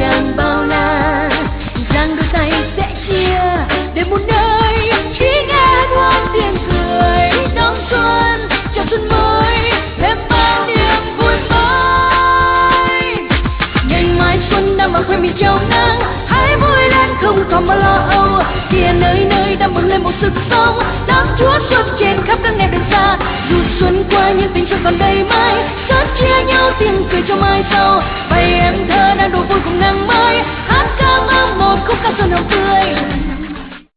tràn bao la, giang đôi tay sẽ chia để một nơi chỉ nghe thoáng tiếng cười đón xuân chào xuân mới thêm bao niềm vui mới. Ngày mai xuân đang mặc khoe mình chào nắng, hãy vui lên không còn bao lo âu, kia nơi nơi đang bừng lên một sức sống, đón Chúa xuân trên khắp các nẻo đường xa. Dù xuân qua nhưng tình xuân còn đầy mãi, sớt chia nhau tiếng cười cho mai sau. Bầy em thơ đang đổ vui cùng nắng mới, hát ca vang một khúc ca xuân hồng tươi.